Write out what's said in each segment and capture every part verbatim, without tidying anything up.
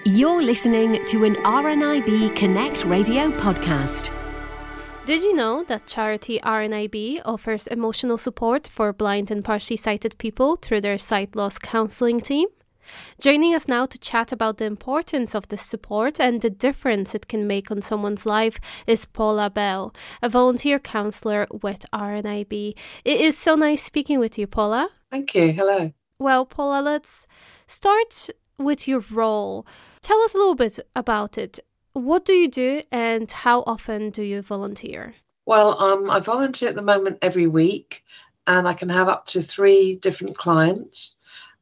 You're listening to an R N I B Connect radio podcast. Did you know that charity R N I B offers emotional support for blind and partially sighted people through their sight loss counselling team? Joining us now to chat about the importance of this support and the difference it can make on someone's life is Paula Bell, a volunteer counsellor with R N I B. It is so nice speaking with you, Paula. Thank you. Hello. Well, Paula, let's start with your role. Tell us a little bit about it. What do you do and how often do you volunteer? Well, um, I volunteer at the moment every week, and I can have up to three different clients.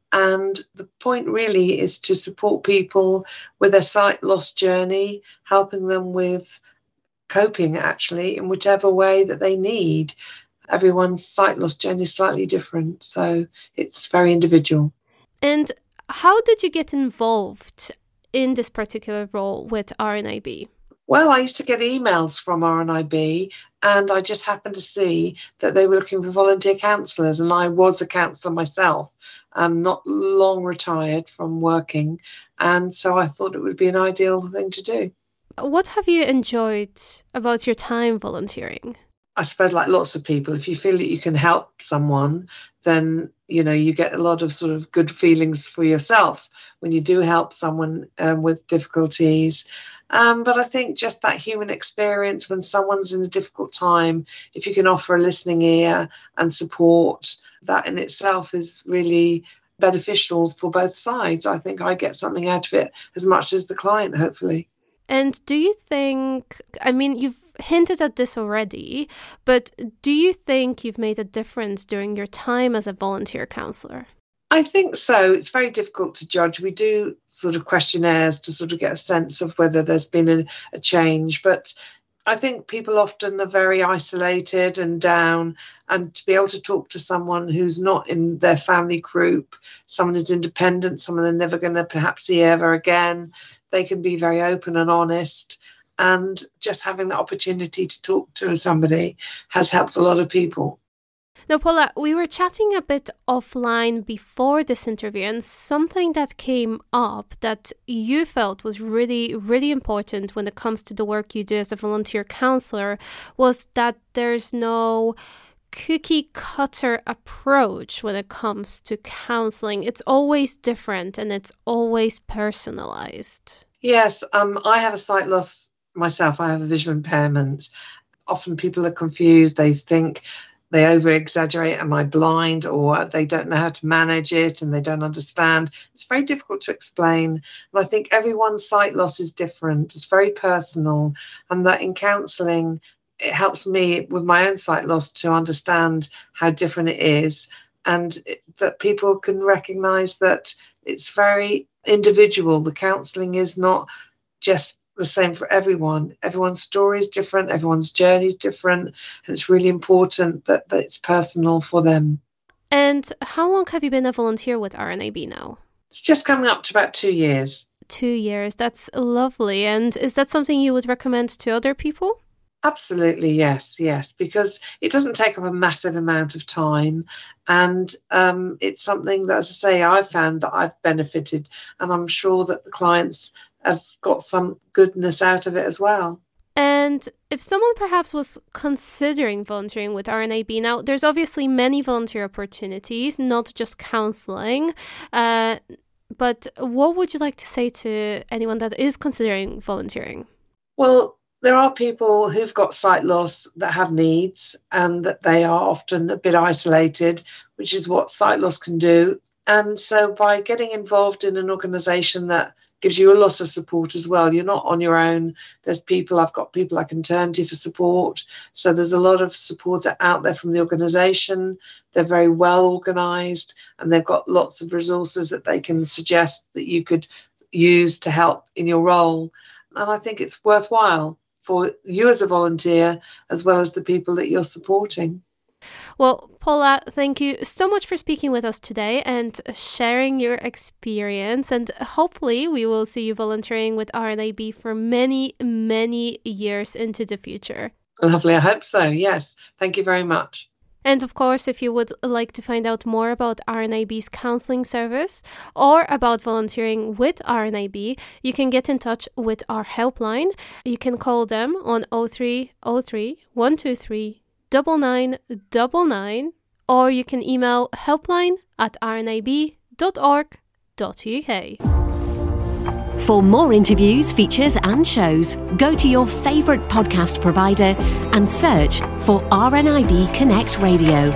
And the point really is to support people with their sight loss journey, helping them with coping actually in whichever way that they need. Everyone's sight loss journey is slightly different, so it's very individual. And how did you get involved in this particular role with R N I B? Well, I used to get emails from R N I B, and I just happened to see that they were looking for volunteer counsellors, and I was a counsellor myself. I'm not long retired from working, and so I thought it would be an ideal thing to do. What have you enjoyed about your time volunteering? I suppose like lots of people, if you feel that you can help someone, then, you know, you get a lot of sort of good feelings for yourself when you do help someone um, with difficulties. Um, but I think just that human experience when someone's in a difficult time, if you can offer a listening ear and support, that in itself is really beneficial for both sides. I think I get something out of it as much as the client, hopefully. And do you think, I mean, you've hinted at this already, but do you think you've made a difference during your time as a volunteer counsellor? I think so. It's very difficult to judge. We do sort of questionnaires to sort of get a sense of whether there's been a, a change, but I think people often are very isolated and down, and to be able to talk to someone who's not in their family group, someone who's independent, someone they're never going to perhaps see ever again, they can be very open and honest, and just having the opportunity to talk to somebody has helped a lot of people. Now, Paula, we were chatting a bit offline before this interview, and something that came up that you felt was really, really important when it comes to the work you do as a volunteer counsellor was that there's no cookie cutter approach when it comes to counselling. It's always different and it's always personalised. Yes, um, I have a sight loss myself. I have a visual impairment. Often people are confused. They think they over-exaggerate, am I blind, or they don't know how to manage it and they don't understand. It's very difficult to explain. And I think everyone's sight loss is different. It's very personal. And that in counselling, it helps me with my own sight loss to understand how different it is, and it, that people can recognise that it's very individual. The counselling is not just the same for everyone. Everyone's story is different, everyone's journey is different, and it's really important that, that it's personal for them. And how long have you been a volunteer with R N I B now? It's just coming up to about two years. Two years, that's lovely. And is that something you would recommend to other people? Absolutely, yes, yes, because it doesn't take up a massive amount of time, and um, it's something that, as I say, I've found that I've benefited, and I'm sure that the clients have got some goodness out of it as well. And if someone perhaps was considering volunteering with R N I B, now there's obviously many volunteer opportunities, not just counselling, uh, but what would you like to say to anyone that is considering volunteering? Well, there are people who've got sight loss that have needs, and that they are often a bit isolated, which is what sight loss can do. And so by getting involved in an organisation that gives you a lot of support as well, you're not on your own. There's people, I've got people I can turn to for support. So there's a lot of support out there from the organisation. They're very well organised, and they've got lots of resources that they can suggest that you could use to help in your role. And I think it's worthwhile for you as a volunteer, as well as the people that you're supporting. Well, Paula, thank you so much for speaking with us today and sharing your experience. And hopefully we will see you volunteering with R N I B for many, many years into the future. Lovely. I hope so. Yes. Thank you very much. And of course, if you would like to find out more about R N I B's counselling service or about volunteering with R N I B, you can get in touch with our helpline. You can call them on oh three oh three, one two three, nine nine nine nine, or you can email helpline at r n i b dot org dot u k. For more interviews, features and shows, go to your favourite podcast provider and search for R N I B Connect Radio.